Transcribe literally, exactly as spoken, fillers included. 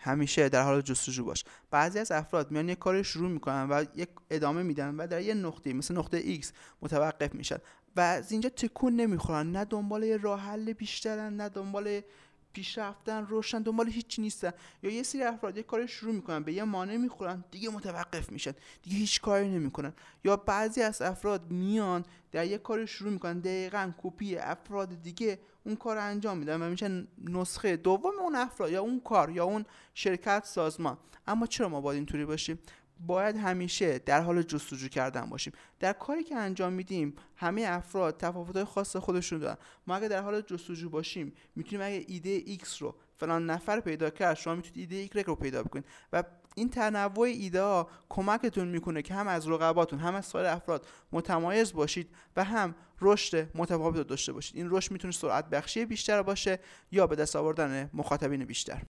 همیشه در حال جستجو باش. بعضی از افراد میان یک کاری شروع میکنن و یک ادامه میدن و در یه نقطه مثل نقطه X متوقف میشن و از اینجا تکون نمیخورن، نه دنبال یه راه حل بیشترن، نه دنبال پیشرفتن، روشن، دنبال هیچی نیستن. یا یه سری افراد یک کاری شروع میکنن، به یه مانع میخورن، دیگه متوقف میشن، دیگه هیچ کاری نمیکنن. یا بعضی از افراد میان در یک کاری شروع میکنن، دقیقاً کپی افراد دیگه اون کار رو انجام میدن و میشن نسخه دوم اون افراد یا اون کار یا اون شرکت، سازمان. اما چرا ما باید اینطوری باشیم؟ باید همیشه در حال جستجو کردن باشیم. در کاری که انجام میدیم همه افراد تفاوت‌های خاص خودشون دارن. ما اگه در حال جستجو باشیم میتونیم اگه ایده X رو فلان نفر پیدا کرد، شما میتونید ایده Y رو پیدا بکنید و این تنوع ایده ها کمکتون میکنه که هم از رقباتون هم از سایر افراد متمایز باشید و هم رشد متفاوت داشته باشید. این رشد میتونه سرعت بخشی بیشتر باشه یا به دست آوردن مخاطبین بیشتر.